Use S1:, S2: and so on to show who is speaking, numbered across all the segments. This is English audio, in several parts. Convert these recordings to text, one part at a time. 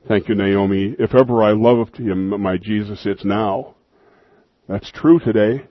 S1: Thank you, Naomi. If ever I loved him, my Jesus, it's now. That's true today.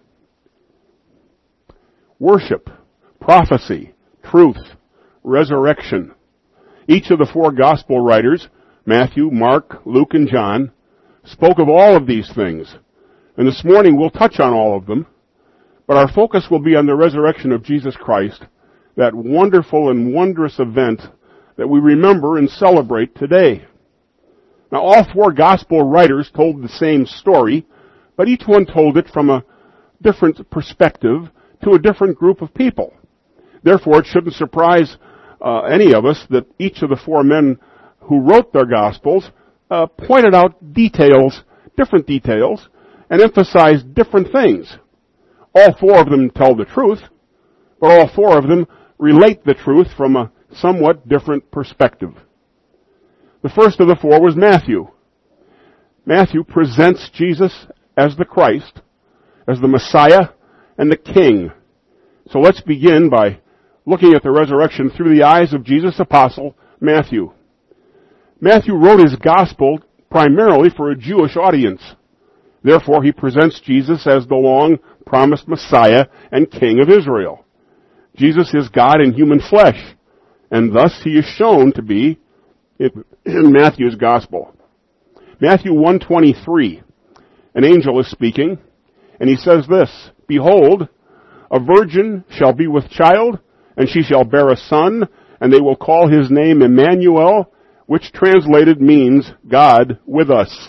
S1: Worship, prophecy, truth, resurrection. Each of the four gospel writers, Matthew, Mark, Luke, and John, spoke of all of these things. And this morning we'll touch on all of them, but our focus will be on the resurrection of Jesus Christ, that wonderful and wondrous event that we remember and celebrate today. Now, all four gospel writers told the same story, but each one told it from a different perspective to a different group of people. Therefore, it shouldn't surprise any of us that each of the four men who wrote their gospels pointed out details, different details, and emphasized different things. All four of them tell the truth, but all four of them relate the truth from a somewhat different perspective. The first of the four was Matthew. Matthew presents Jesus as the Christ, as the Messiah, and the King. So let's begin by looking at the resurrection through the eyes of Jesus' apostle, Matthew. Matthew wrote his gospel primarily for a Jewish audience. Therefore, he presents Jesus as the long-promised Messiah and King of Israel. Jesus is God in human flesh, and thus he is shown to be in Matthew's gospel. Matthew 1:23, an angel is speaking, and he says this, "Behold, a virgin shall be with child, and she shall bear a son, and they will call his name Emmanuel," which translated means God with us.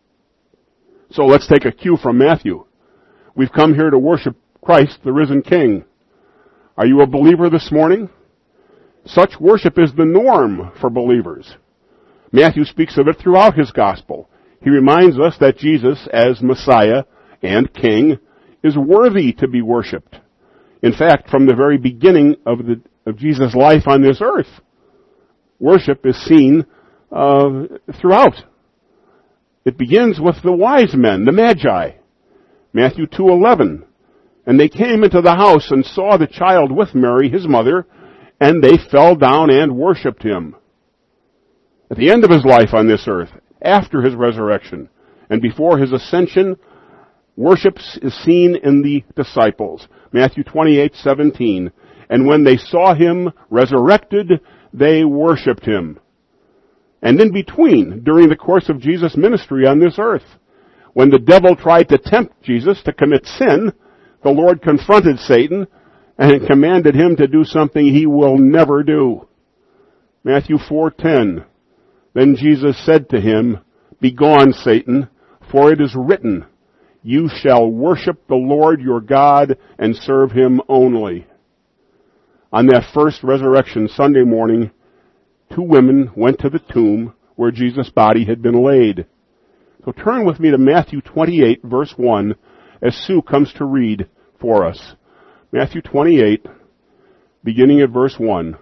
S1: So let's take a cue from Matthew. We've come here to worship Christ, the risen King. Are you a believer this morning? Such worship is the norm for believers. Matthew speaks of it throughout his gospel. He reminds us that Jesus, as Messiah and King, is worthy to be worshipped. In fact, from the very beginning of Jesus' life on this earth, worship is seen throughout. It begins with the wise men, the Magi. Matthew 2:11, "And they came into the house and saw the child with Mary, his mother, and they fell down and worshipped him." At the end of his life on this earth, after his resurrection, and before his ascension, worship is seen in the disciples. Matthew 28:17, "And when they saw him resurrected, they worshipped him." And in between, during the course of Jesus' ministry on this earth, when the devil tried to tempt Jesus to commit sin, the Lord confronted Satan and commanded him to do something he will never do. Matthew 4:10, "Then Jesus said to him, 'Begone, Satan, for it is written, you shall worship the Lord your God and serve him only.'" On that first resurrection Sunday morning, two women went to the tomb where Jesus' body had been laid. So turn with me to Matthew 28, verse 1, as Sue comes to read for us. Matthew 28, beginning at verse 1.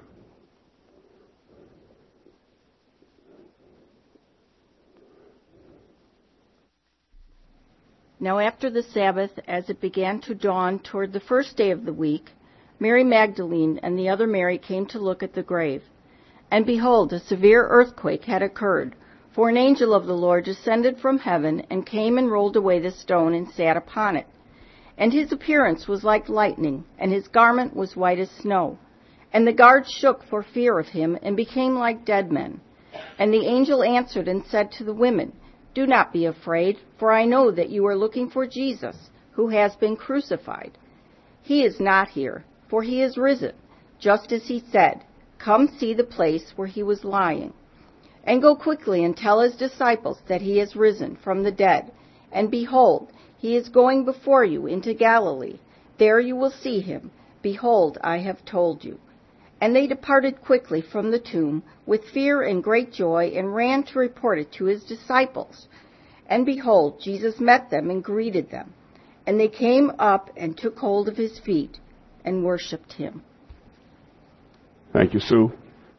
S2: Now after the Sabbath, as it began to dawn toward the first day of the week, Mary Magdalene and the other Mary came to look at the grave. And behold, a severe earthquake had occurred, for an angel of the Lord descended from heaven and came and rolled away the stone and sat upon it. And his appearance was like lightning, and his garment was white as snow. And the guards shook for fear of him and became like dead men. And the angel answered and said to the women, "Do not be afraid, for I know that you are looking for Jesus, who has been crucified. He is not here, for he is risen, just as he said. Come see the place where he was lying. And go quickly and tell his disciples that he is risen from the dead. And behold, he is going before you into Galilee. There you will see him. Behold, I have told you." And they departed quickly from the tomb with fear and great joy and ran to report it to his disciples. And behold, Jesus met them and greeted them. And they came up and took hold of his feet and worshipped him.
S1: Thank you, Sue.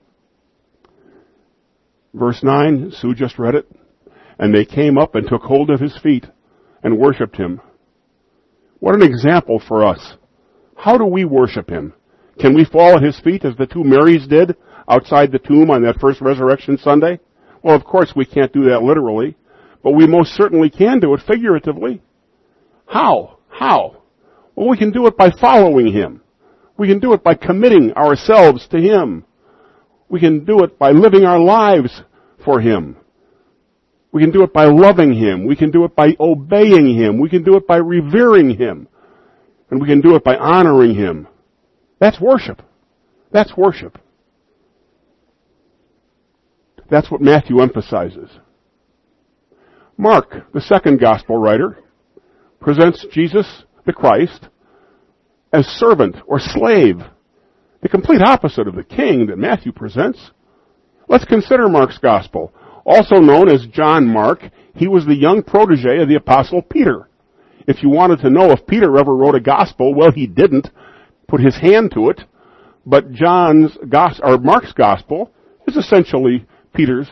S1: Verse 9, Sue just read it. "And they came up and took hold of his feet and worshipped him." What an example for us. How do we worship him? Can we fall at his feet as the two Marys did outside the tomb on that first resurrection Sunday? Well, of course, we can't do that literally, but we most certainly can do it figuratively. How? Well, we can do it by following Him. We can do it by committing ourselves to Him. We can do it by living our lives for Him. We can do it by loving Him. We can do it by obeying Him. We can do it by revering Him. And we can do it by honoring Him. That's worship. That's worship. That's what Matthew emphasizes. Mark, the second gospel writer, presents Jesus, the Christ, as servant or slave, the complete opposite of the king that Matthew presents. Let's consider Mark's gospel. Also known as John Mark, he was the young protege of the apostle Peter. If you wanted to know if Peter ever wrote a gospel, well, he didn't put his hand to it, but Mark's gospel is essentially Peter's.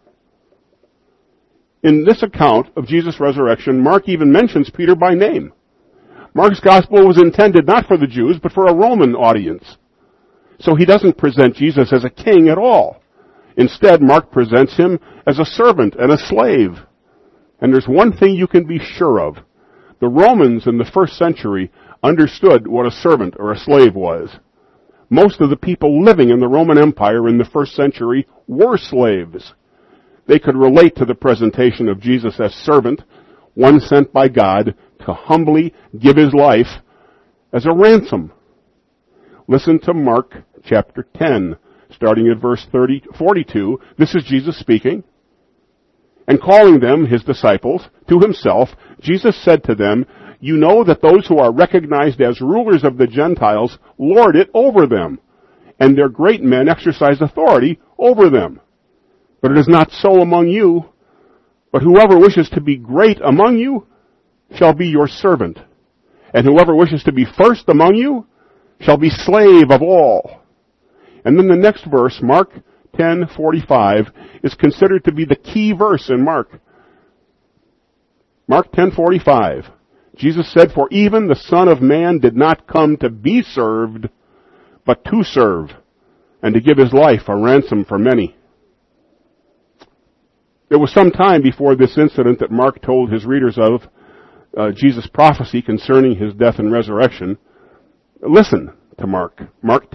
S1: In this account of Jesus' resurrection, Mark even mentions Peter by name. Mark's gospel was intended not for the Jews, but for a Roman audience. So he doesn't present Jesus as a king at all. Instead, Mark presents him as a servant and a slave. And there's one thing you can be sure of. The Romans in the first century understood what a servant or a slave was. Most of the people living in the Roman Empire in the first century were slaves. They could relate to the presentation of Jesus as servant, one sent by God to humbly give his life as a ransom. Listen to Mark chapter 10, starting at verse 42. This is Jesus speaking. And calling them, his disciples, to himself, Jesus said to them, "You know that those who are recognized as rulers of the Gentiles lord it over them, and their great men exercise authority over them. But it is not so among you. But whoever wishes to be great among you shall be your servant. And whoever wishes to be first among you shall be slave of all." And then the next verse, Mark 10:45, is considered to be the key verse in Mark. Mark 10:45. Jesus said, "For even the Son of Man did not come to be served, but to serve, and to give his life a ransom for many." It was some time before this incident that Mark told his readers of Jesus' prophecy concerning his death and resurrection. Listen to Mark. Mark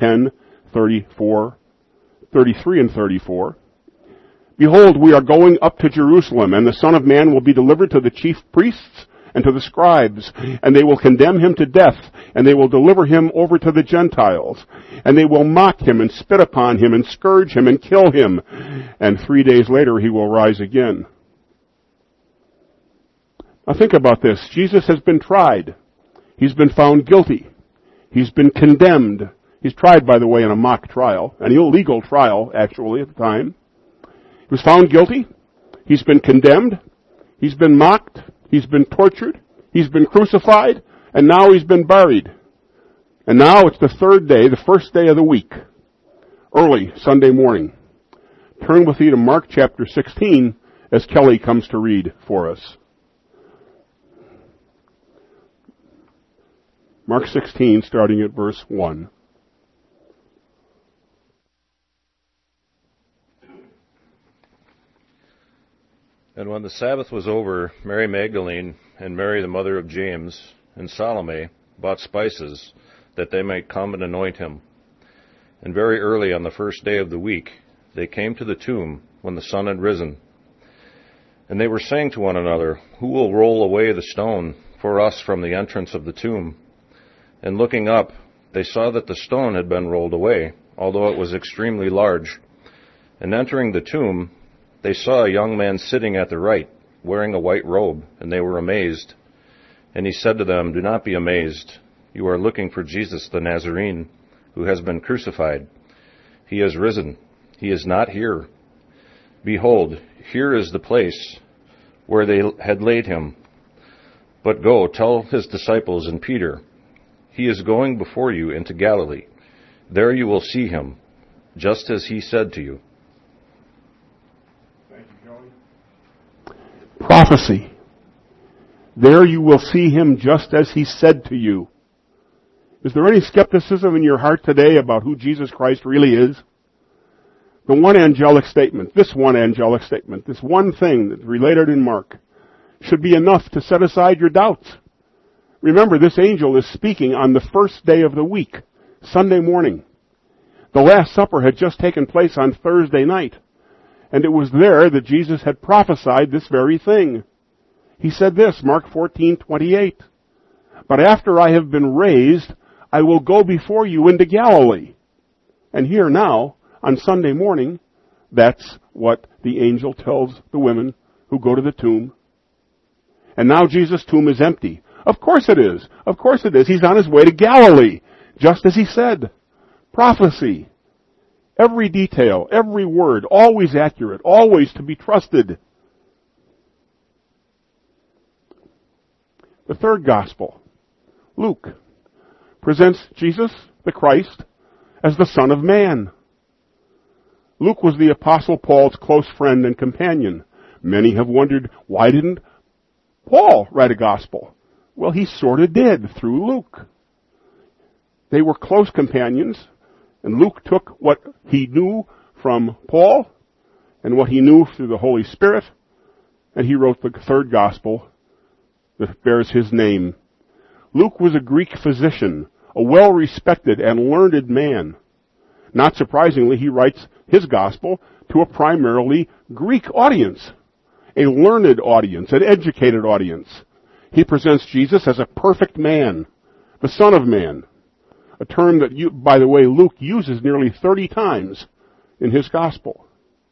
S1: 10:33 and 34. "Behold, we are going up to Jerusalem, and the Son of Man will be delivered to the chief priests and to the scribes, and they will condemn him to death, and they will deliver him over to the Gentiles, and they will mock him and spit upon him and scourge him and kill him, and 3 days later he will rise again." Now think about this. Jesus has been tried. He's been found guilty. He's been condemned. He's tried, by the way, in a mock trial, an illegal trial, actually, at the time. He was found guilty. He's been condemned. He's been mocked. He's been tortured. He's been crucified. And now he's been buried. And now it's the third day, the first day of the week, early Sunday morning. Turn with me to Mark chapter 16 as Kelly comes to read for us. Mark 16, starting at verse 1.
S3: And when the Sabbath was over, Mary Magdalene and Mary the mother of James and Salome bought spices that they might come and anoint him. And very early on the first day of the week, they came to the tomb when the sun had risen. And they were saying to one another, "Who will roll away the stone for us from the entrance of the tomb?" And looking up, they saw that the stone had been rolled away, although it was extremely large. And entering the tomb, they saw a young man sitting at the right, wearing a white robe, and they were amazed. And he said to them, "Do not be amazed. You are looking for Jesus the Nazarene, who has been crucified. He has risen. He is not here. Behold, here is the place where they had laid him. But go, tell his disciples and Peter, he is going before you into Galilee. There you will see him, just as he said to you."
S1: Thank you, Joey. Prophecy. There you will see him just as he said to you. Is there any skepticism in your heart today about who Jesus Christ really is? The one angelic statement, this one thing that's related in Mark, should be enough to set aside your doubts. Remember, this angel is speaking on the first day of the week, Sunday morning. The Last Supper had just taken place on Thursday night, and it was there that Jesus had prophesied this very thing. He said this, Mark 14:28, "But after I have been raised, I will go before you into Galilee." And here now, on Sunday morning, that's what the angel tells the women who go to the tomb. And now Jesus' tomb is empty. Of course it is. Of course it is. He's on his way to Galilee, just as he said. Prophecy. Every detail, every word, always accurate, always to be trusted. The third gospel, Luke, presents Jesus, the Christ, as the Son of Man. Luke was the Apostle Paul's close friend and companion. Many have wondered, why didn't Paul write a gospel? Well, he sort of did through Luke. They were close companions, and Luke took what he knew from Paul and what he knew through the Holy Spirit, and he wrote the third gospel that bears his name. Luke was a Greek physician, a well-respected and learned man. Not surprisingly, he writes his gospel to a primarily Greek audience, a learned audience, an educated audience. He presents Jesus as a perfect man, the Son of Man, a term that, by the way, Luke uses nearly 30 times in his gospel.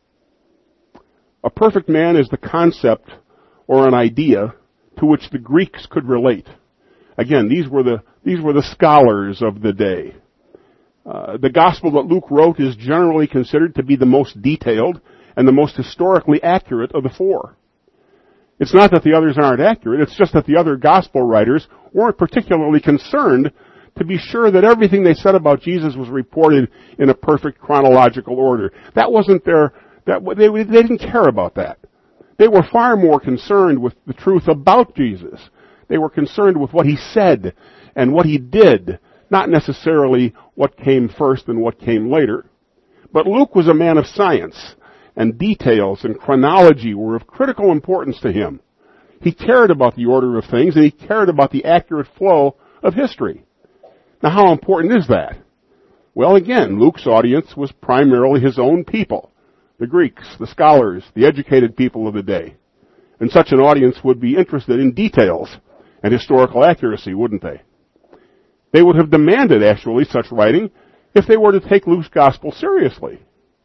S1: A perfect man is the concept or an idea to which the Greeks could relate. Again, these were the scholars of the day. The gospel that Luke wrote is generally considered to be the most detailed and the most historically accurate of the four. It's not that the others aren't accurate, it's just that the other gospel writers weren't particularly concerned to be sure that everything they said about Jesus was reported in a perfect chronological order. That wasn't they didn't care about that. They were far more concerned with the truth about Jesus. They were concerned with what he said and what he did, not necessarily what came first and what came later. But Luke was a man of science, and details and chronology were of critical importance to him. He cared about the order of things, and he cared about the accurate flow of history. Now, how important is that? Well, again, Luke's audience was primarily his own people, the Greeks, the scholars, the educated people of the day. And such an audience would be interested in details and historical accuracy, wouldn't they? They would have demanded, actually, such writing if they were to take Luke's gospel seriously.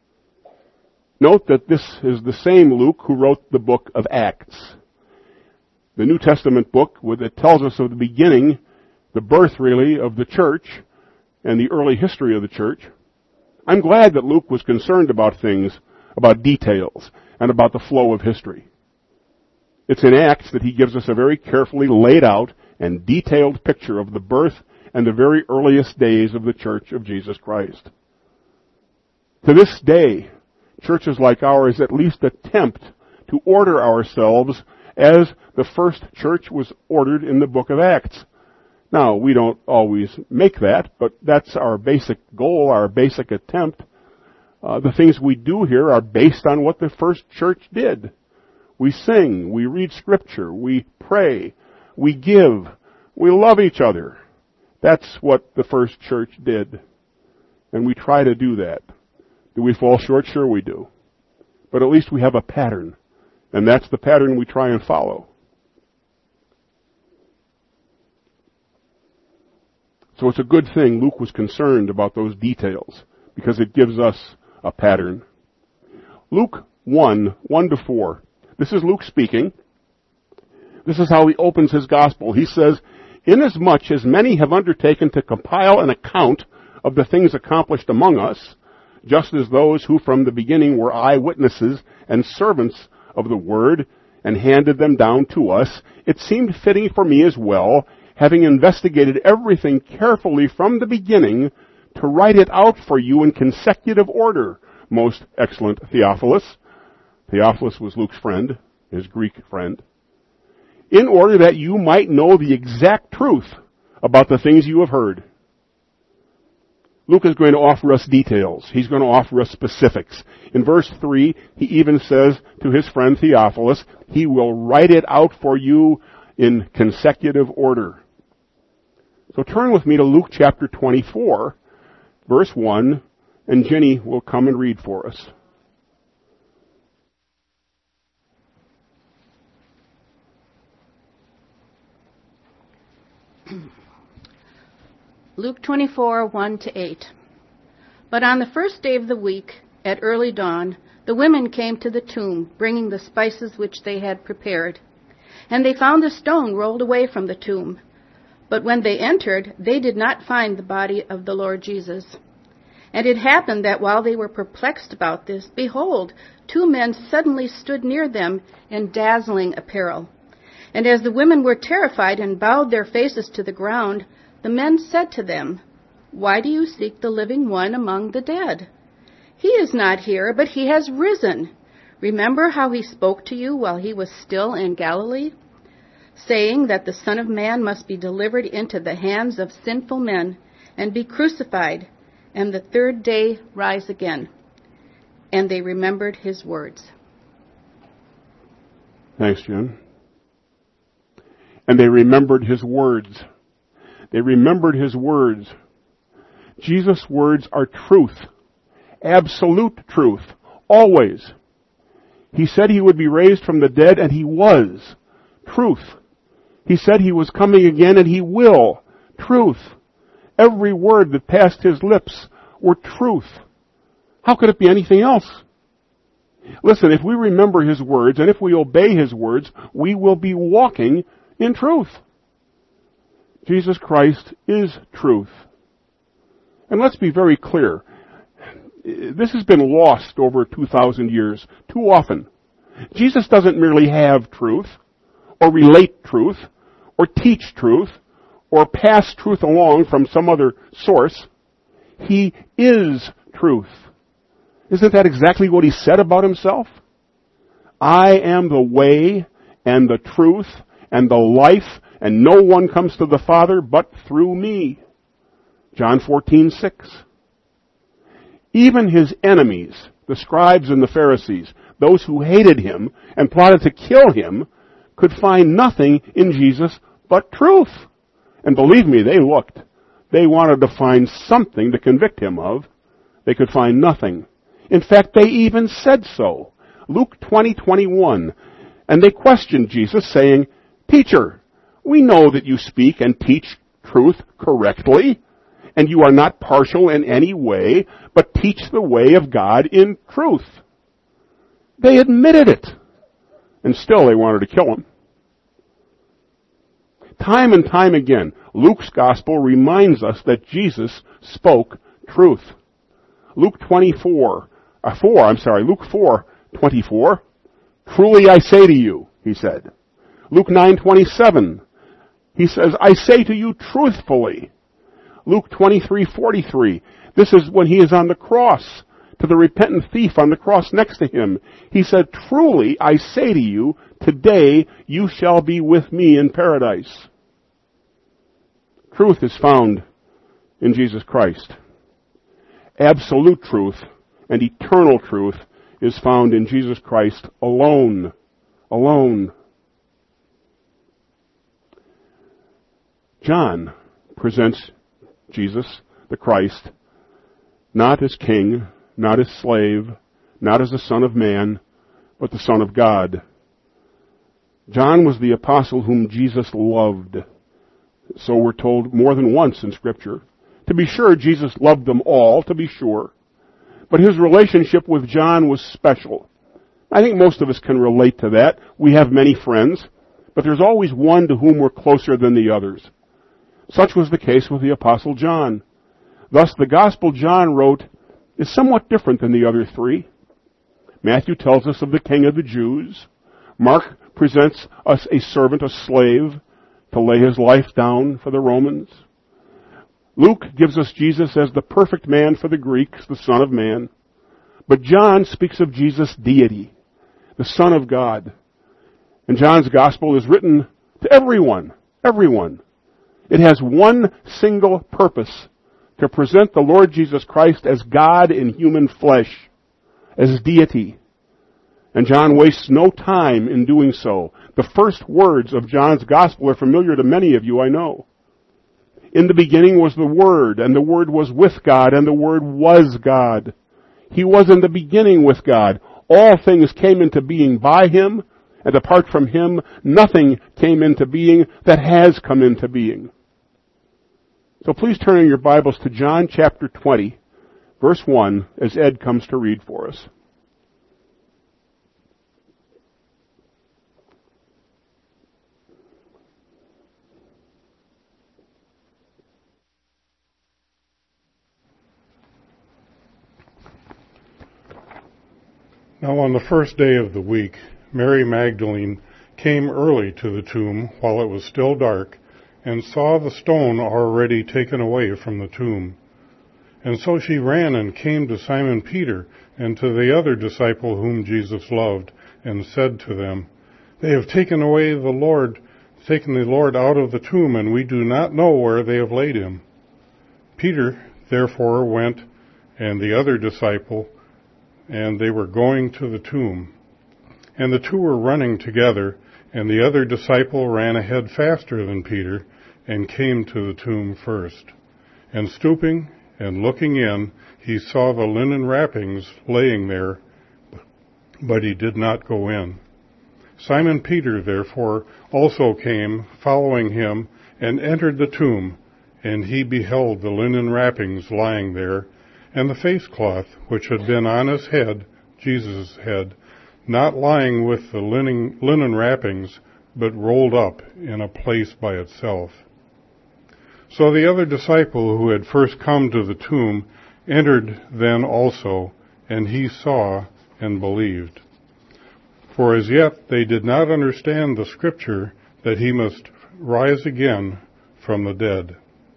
S1: Note that this is the same Luke who wrote the book of Acts, the New Testament book that tells us of the beginning, the birth, really, of the church and the early history of the church. I'm glad that Luke was concerned about things, about details, and about the flow of history. It's in Acts that he gives us a very carefully laid out and detailed picture of the birth and the very earliest days of the Church of Jesus Christ. To this day, churches like ours at least attempt to order ourselves as the first church was ordered in the book of Acts. Now, we don't always make that, but that's our basic goal, our basic attempt. The things we do here are based on what the first church did. We sing, we read Scripture, we pray, we give, we love each other. That's what the first church did. And we try to do that. Do we fall short? Sure we do. But at least we have a pattern. And that's the pattern we try and follow. So it's a good thing Luke was concerned about those details, because it gives us a pattern. Luke 1:1-4. This is Luke speaking. This is how he opens his gospel. He says, "Inasmuch as many have undertaken to compile an account of the things accomplished among us, just as those who from the beginning were eyewitnesses and servants of the word and handed them down to us, it seemed fitting for me as well, having investigated everything carefully from the beginning, to write it out for you in consecutive order, most excellent Theophilus." Theophilus was Luke's friend, his Greek friend. "In order that you might know the exact truth about the things you have heard." Luke is going to offer us details. He's going to offer us specifics. In verse 3, he even says to his friend Theophilus, he will write it out for you in consecutive order. So turn with me to Luke chapter 24, verse 1, and Jenny will come and read for us.
S4: Luke 24, 1-8. But on the first day of the week, at early dawn, the women came to the tomb, bringing the spices which they had prepared. And they found the stone rolled away from the tomb. But when they entered, they did not find the body of the Lord Jesus. And it happened that while they were perplexed about this, behold, 2 men suddenly stood near them in dazzling apparel. And as the women were terrified and bowed their faces to the ground, the men said to them, Why do you seek the living one among the dead? He is not here, but he has risen. Remember how he spoke to you while he was still in Galilee, saying that the Son of Man must be delivered into the hands of sinful men and be crucified, and the third day rise again. And they remembered his words.
S1: Thanks, Jen. And they remembered his words. They remembered his words. Jesus' words are truth. Absolute truth. Always. He said he would be raised from the dead, and he was. Truth. He said he was coming again, and he will. Truth. Every word that passed his lips were truth. How could it be anything else? Listen, if we remember his words, and if we obey his words, we will be walking in truth. Jesus Christ is truth. And let's be very clear. This has been lost over 2,000 years too often. Jesus doesn't merely have truth, or relate truth, or teach truth, or pass truth along from some other source. He is truth. Isn't that exactly what he said about himself? I am the way and the truth and the life, and no one comes to the Father but through me. John 14:6. Even his enemies, the scribes and the Pharisees, those who hated him and plotted to kill him, could find nothing in Jesus but truth. And believe me, they looked. They wanted to find something to convict him of. They could find nothing. In fact, they even said so. Luke 20:21. And they questioned Jesus, saying, Teacher, we know that you speak and teach truth correctly, and you are not partial in any way, but teach the way of God in truth. They admitted it, and still they wanted to kill him. Time and time again, Luke's gospel reminds us that Jesus spoke truth. Luke 4:24. Truly I say to you, he said. Luke 9:27, he says, I say to you truthfully. Luke 23:43, this is when he is on the cross, to the repentant thief on the cross next to him. He said, truly I say to you, today you shall be with me in paradise. Truth is found in Jesus Christ. Absolute truth and eternal truth is found in Jesus Christ alone. Alone. John presents Jesus, the Christ, not as king, not as slave, not as the Son of Man, but the Son of God. John was the apostle whom Jesus loved. So we're told more than once in Scripture. To be sure, Jesus loved them all, to be sure. But his relationship with John was special. I think most of us can relate to that. We have many friends, but there's always one to whom we're closer than the others. Such was the case with the Apostle John. Thus, the Gospel John wrote is somewhat different than the other three. Matthew tells us of the King of the Jews. Mark presents us a servant, a slave, to lay his life down for the Romans. Luke gives us Jesus as the perfect man for the Greeks, the Son of Man. But John speaks of Jesus' deity, the Son of God. And John's Gospel is written to everyone. Everyone. It has one single purpose, to present the Lord Jesus Christ as God in human flesh, as deity. And John wastes no time in doing so. The first words of John's Gospel are familiar to many of you, I know. In the beginning was the Word, and the Word was with God, and the Word was God. He was in the beginning with God. All things came into being by Him, and apart from Him, nothing came into being that has come into being. So please turn in your Bibles to John chapter 20, verse 1, as Ed comes to read for us.
S5: Now on the first day of the week, Mary Magdalene came early to the tomb while it was still dark, and saw the stone already taken away from the tomb. And so she ran and came to Simon Peter and to the other disciple whom Jesus loved, and said to them, "They have taken the Lord out of the tomb, and we do not know where they have laid him." Peter therefore went, and the other disciple, and they were going to the tomb. And the two were running together, and the other disciple ran ahead faster than Peter, and came to the tomb first. And stooping and looking in, he saw the linen wrappings laying there, but he did not go in. Simon Peter therefore also came, following him, and entered the tomb, and he beheld the linen wrappings lying there, and the face cloth which had been on his head, Jesus' head, not lying with the linen wrappings, but rolled up in a place by itself. So the other disciple who had first come to the tomb entered then also, and he saw and believed. For as yet they did not understand the scripture that he must rise again from the dead.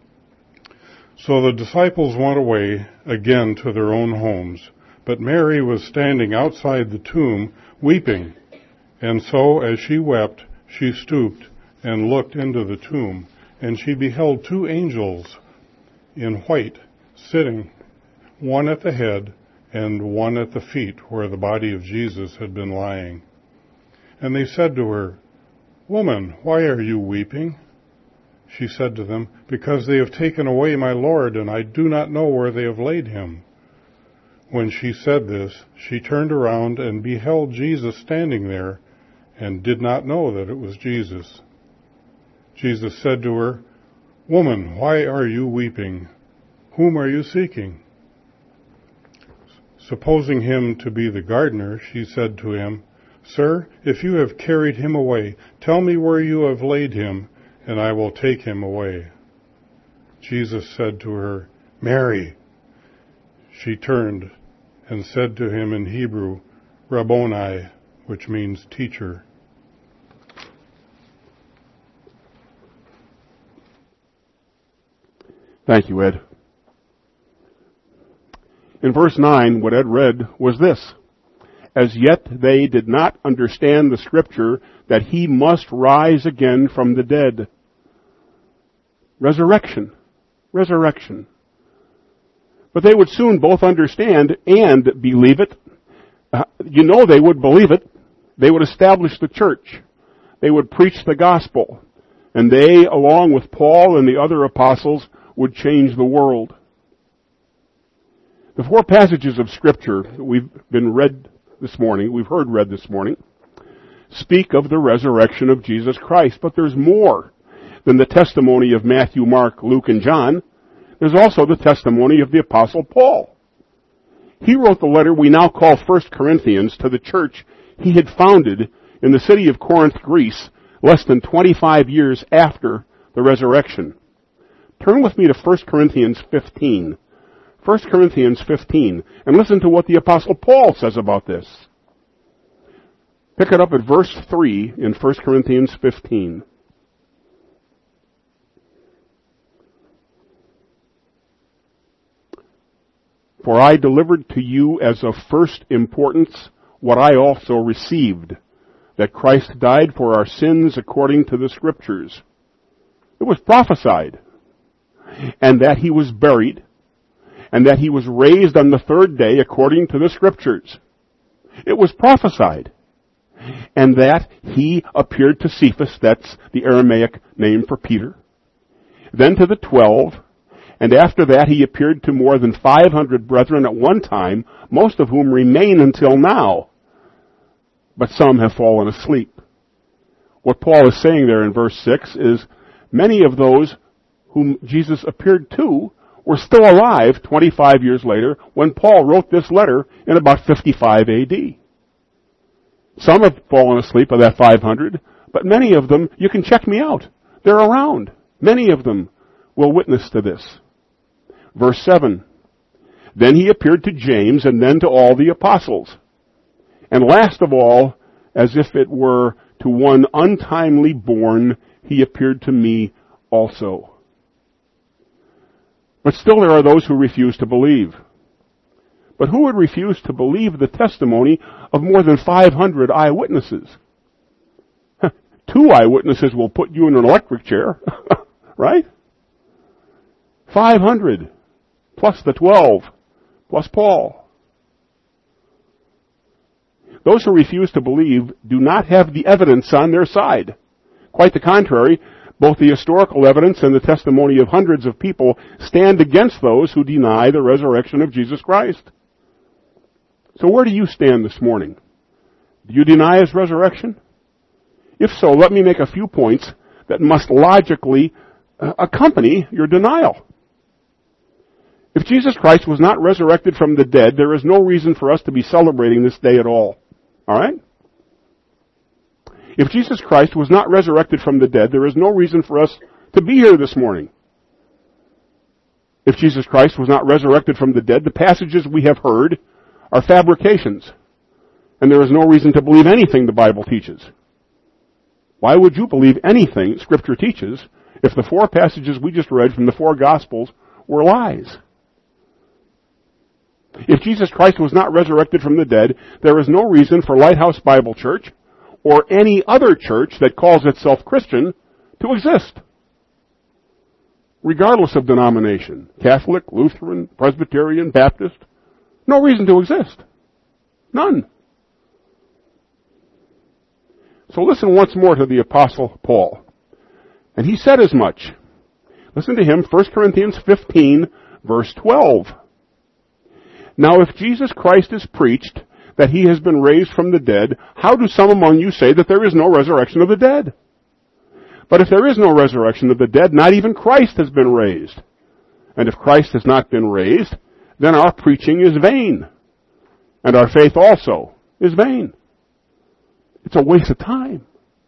S5: So the disciples went away again to their own homes, but Mary was standing outside the tomb weeping. And so as she wept, she stooped and looked into the tomb, and she beheld two angels in white sitting, one at the head and one at the feet where the body of Jesus had been lying. And they said to her, "Woman, why are you weeping?" She said to them, "Because they have taken away my Lord, and I do not know where they have laid him." When she said this, she turned around and beheld Jesus standing there, and did not know that it was Jesus. Jesus said to her, "Woman, why are you weeping? Whom are you seeking?" Supposing him to be the gardener, she said to him, "Sir, if you have carried him away, tell me where you have laid him, and I will take him away." Jesus said to her, "Mary." She turned and said to him in Hebrew, "Rabboni," which means teacher.
S1: Thank you, Ed. In verse 9, what Ed read was this: "As yet they did not understand the scripture that he must rise again from the dead." Resurrection. Resurrection. But they would soon both understand and believe it. They would believe it. They would establish the church. They would preach the gospel. And they, along with Paul and the other apostles, would change the world. The four passages of Scripture that we've heard read this morning, speak of the resurrection of Jesus Christ. But there's more than the testimony of Matthew, Mark, Luke, and John. There's also the testimony of the Apostle Paul. He wrote the letter we now call 1 Corinthians to the church he had founded in the city of Corinth, Greece, less than 25 years after the resurrection. Turn with me to 1 Corinthians 15. 1 Corinthians 15, and listen to what the Apostle Paul says about this. Pick it up at verse 3 in 1 Corinthians 15. "For I delivered to you as of first importance what I also received, that Christ died for our sins according to the Scriptures. It was prophesied, and that he was buried, and that he was raised on the third day according to the Scriptures. It was prophesied. And that he appeared to Cephas, that's the Aramaic name for Peter, then to the 12, and after that he appeared to more than 500 brethren at one time, most of whom remain until now, but some have fallen asleep. What Paul is saying there in verse 6 is many of those whom Jesus appeared to were still alive 25 years later when Paul wrote this letter in about 55 A.D. Some have fallen asleep of that 500, but many of them, you can check me out. They're around. Many of them will witness to this. Verse 7, then he appeared to James and then to all the apostles. And last of all, as if it were to one untimely born, he appeared to me also. But still there are those who refuse to believe. But who would refuse to believe the testimony of more than 500 eyewitnesses? 2 eyewitnesses will put you in an electric chair, right? 500, plus the 12, plus Paul. Those who refuse to believe do not have the evidence on their side. Quite the contrary, both the historical evidence and the testimony of hundreds of people stand against those who deny the resurrection of Jesus Christ. So where do you stand this morning? Do you deny his resurrection? If so, let me make a few points that must logically accompany your denial. If Jesus Christ was not resurrected from the dead, there is no reason for us to be celebrating this day at all. All right? If Jesus Christ was not resurrected from the dead, there is no reason for us to be here this morning. If Jesus Christ was not resurrected from the dead, the passages we have heard are fabrications. And there is no reason to believe anything the Bible teaches. Why would you believe anything Scripture teaches if the 4 passages we just read from the 4 Gospels were lies? If Jesus Christ was not resurrected from the dead, there is no reason for Lighthouse Bible Church or any other church that calls itself Christian to exist. Regardless of denomination, Catholic, Lutheran, Presbyterian, Baptist, no reason to exist. None. So listen once more to the Apostle Paul. And he said as much. Listen to him, 1 Corinthians 15, verse 12. Now if Jesus Christ is preached that he has been raised from the dead, how do some among you say that there is no resurrection of the dead? But if there is no resurrection of the dead, not even Christ has been raised. And if Christ has not been raised, then our preaching is vain, and our faith also is vain. It's a waste of time.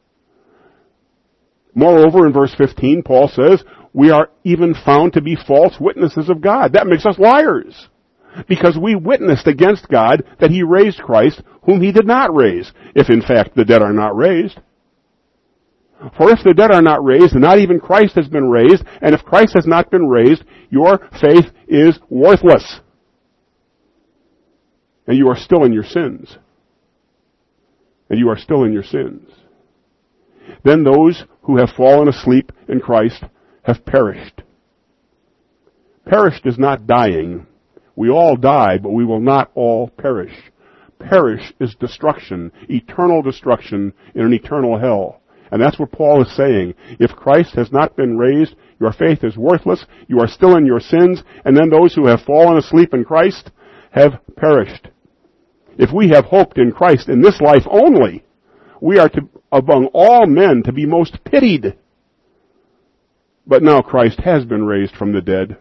S1: Moreover, in verse 15, Paul says, we are even found to be false witnesses of God. That makes us liars, because we witnessed against God that he raised Christ, whom he did not raise, if in fact the dead are not raised. For if the dead are not raised, not even Christ has been raised, and if Christ has not been raised, your faith is worthless. And you are still in your sins. And you are still in your sins. Then those who have fallen asleep in Christ have perished. Perished is not dying. We all die, but we will not all perish. Perish is destruction, eternal destruction in an eternal hell. And that's what Paul is saying. If Christ has not been raised, your faith is worthless, you are still in your sins, and then those who have fallen asleep in Christ have perished. If we have hoped in Christ in this life only, we are to, among all men, to be most pitied. But now Christ has been raised from the dead.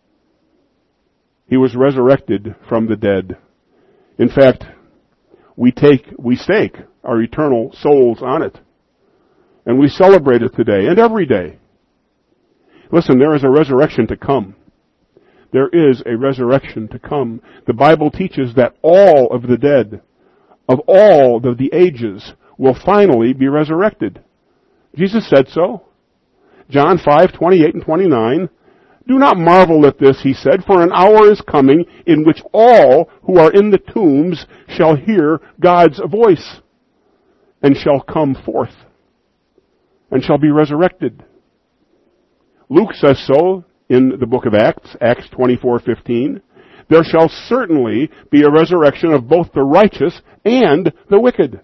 S1: He was resurrected from the dead. In fact, we stake our eternal souls on it. And we celebrate it today and every day. Listen, there is a resurrection to come. There is a resurrection to come. The Bible teaches that all of the dead, of all of the ages, will finally be resurrected. Jesus said so. John 5:28 and 29. Do not marvel at this, he said, for an hour is coming in which all who are in the tombs shall hear God's voice and shall come forth and shall be resurrected. Luke says so in the book of Acts, Acts 24:15. there shall certainly be a resurrection of both the righteous and the wicked.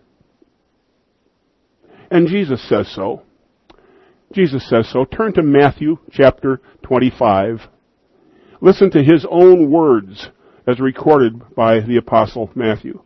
S1: And Jesus says so. Jesus says so. Turn to Matthew chapter 25. Listen to his own words as recorded by the Apostle Matthew.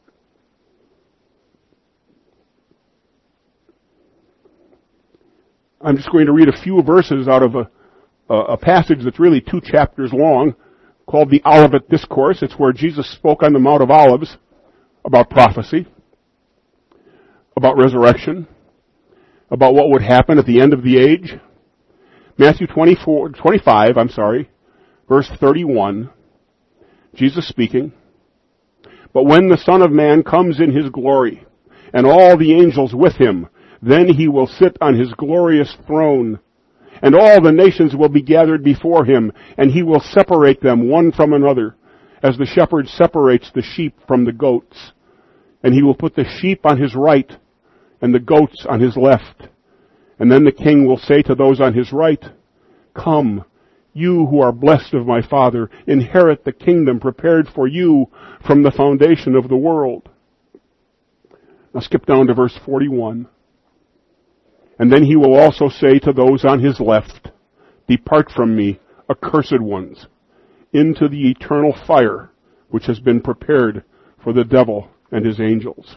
S1: I'm just going to read a few verses out of a passage that's really 2 chapters long, called the Olivet Discourse. It's where Jesus spoke on the Mount of Olives about prophecy, about resurrection, about what would happen at the end of the age. Matthew 25, verse 31, Jesus speaking, "But when the Son of Man comes in his glory, and all the angels with him, then he will sit on his glorious throne, and all the nations will be gathered before him, and he will separate them one from another, as the shepherd separates the sheep from the goats. And he will put the sheep on his right, and the goats on his left. And then the king will say to those on his right, 'Come, you who are blessed of my Father, inherit the kingdom prepared for you from the foundation of the world.'" Now skip down to verse 41. "And then he will also say to those on his left, 'Depart from me, accursed ones, into the eternal fire which has been prepared for the devil and his angels.'"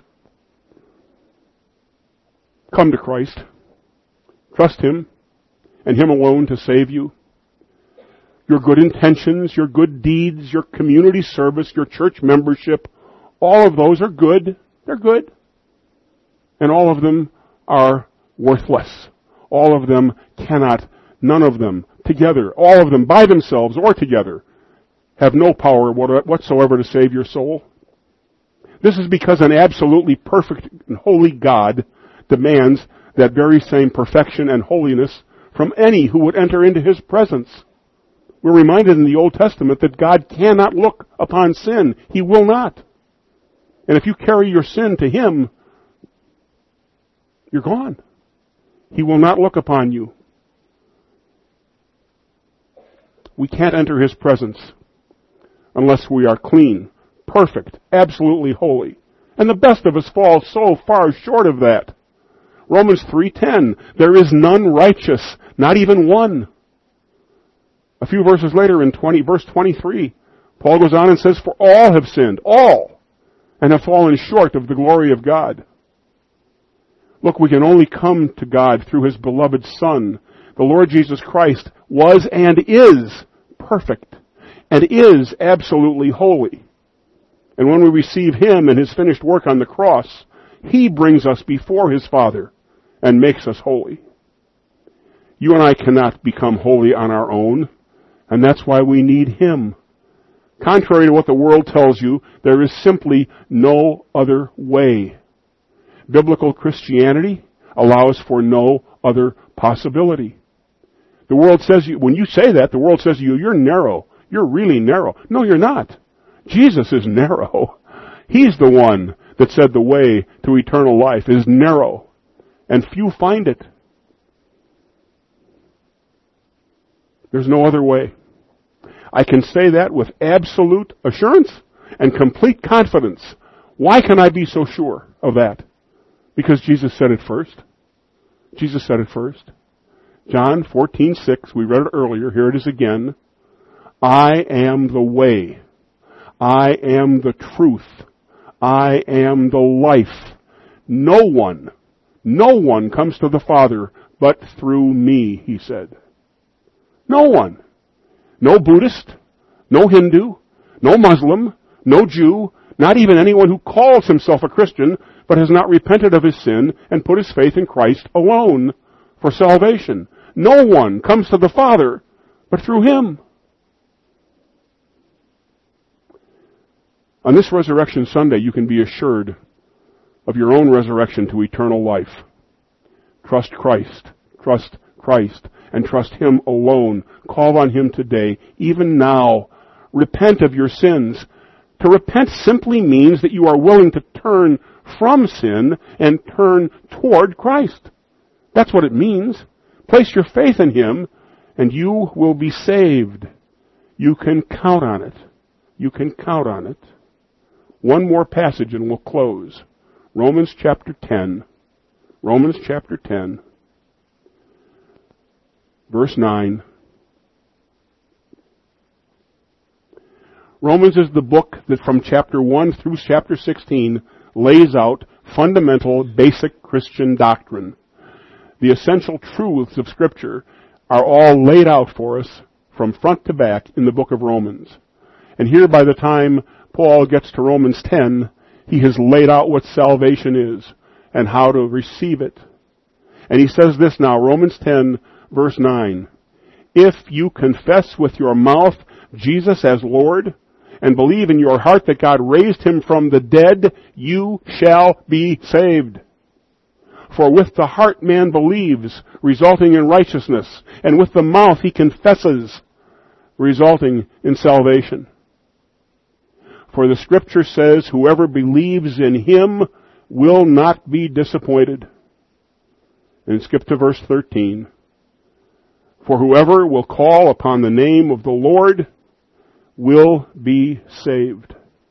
S1: Come to Christ. Trust him and him alone to save you. Your good intentions, your good deeds, your community service, your church membership, all of those are good. They're good. And all of them are worthless. All of them cannot, none of them together, all of them by themselves or together, have no power whatsoever to save your soul. This is because an absolutely perfect and holy God demands that very same perfection and holiness from any who would enter into his presence. We're reminded in the Old Testament that God cannot look upon sin. He will not. And if you carry your sin to him, you're gone. He will not look upon you. We can't enter his presence unless we are clean, perfect, absolutely holy. And the best of us fall so far short of that. Romans 3:10, "There is none righteous, not even one." A few verses later in verse 23, Paul goes on and says, "For all have sinned, all, and have fallen short of the glory of God." Look, we can only come to God through his beloved Son. The Lord Jesus Christ was and is perfect, and is absolutely holy. And when we receive him and his finished work on the cross, he brings us before his Father and makes us holy. You and I cannot become holy on our own, and that's why we need him. Contrary to what the world tells you, there is simply no other way. Biblical Christianity allows for no other possibility. The world says when you say that, the world says to you, "You're narrow. You're really narrow." No, you're not. Jesus is narrow. He's the one that said the way to eternal life is narrow, and few find it. There's no other way. I can say that with absolute assurance and complete confidence. Why can I be so sure of that? Because Jesus said it first. Jesus said it first. John 14:6, we read it earlier, here it is again. "I am the way. I am the truth. I am the life. No one comes to the Father but through me," he said. No one. No Buddhist, no Hindu, no Muslim, no Jew, not even anyone who calls himself a Christian but has not repented of his sin and put his faith in Christ alone for salvation. No one comes to the Father but through him. On this Resurrection Sunday, you can be assured of your own resurrection to eternal life. Trust Christ, and trust him alone. Call on him today, even now. Repent of your sins. To repent simply means that you are willing to turn from sin and turn toward Christ. That's what it means. Place your faith in him, and you will be saved. You can count on it. You can count on it. One more passage and we'll close. Romans chapter 10. Romans chapter 10. Verse 9. Romans is the book that from chapter 1 through chapter 16 lays out fundamental, basic Christian doctrine. The essential truths of Scripture are all laid out for us from front to back in the book of Romans. And here, by the time Paul gets to Romans 10, he has laid out what salvation is and how to receive it. And he says this now, Romans 10, verse 9. If you confess with your mouth Jesus as Lord, and believe in your heart that God raised him from the dead, you shall be saved. For with the heart man believes, resulting in righteousness, and with the mouth he confesses, resulting in salvation. For the Scripture says, whoever believes in him will not be disappointed. And skip to verse 13. For whoever will call upon the name of the Lord will be saved.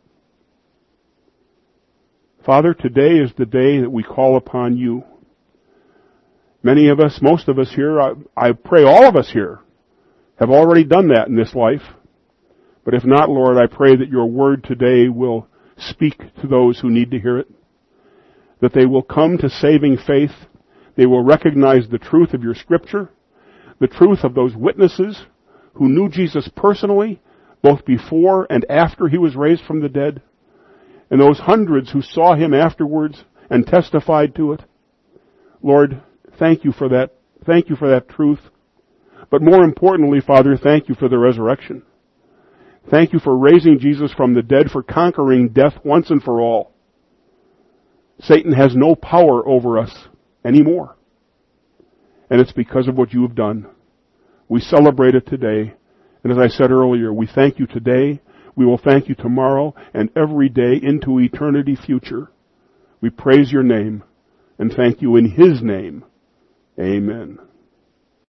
S1: Father, today is the day that we call upon you. Many of us, most of us here, I pray all of us here, have already done that in this life. But if not, Lord, I pray that your word today will speak to those who need to hear it, that they will come to saving faith, they will recognize the truth of your Scripture, the truth of those witnesses who knew Jesus personally, both before and after he was raised from the dead, and those hundreds who saw him afterwards and testified to it. Lord, thank you for that. Thank you for that truth. But more importantly, Father, thank you for the resurrection. Thank you for raising Jesus from the dead, for conquering death once and for all. Satan has no power over us anymore. And it's because of what you have done. We celebrate it today. And as I said earlier, we thank you today. We will thank you tomorrow and every day into eternity future. We praise your name and thank you in his name. Amen.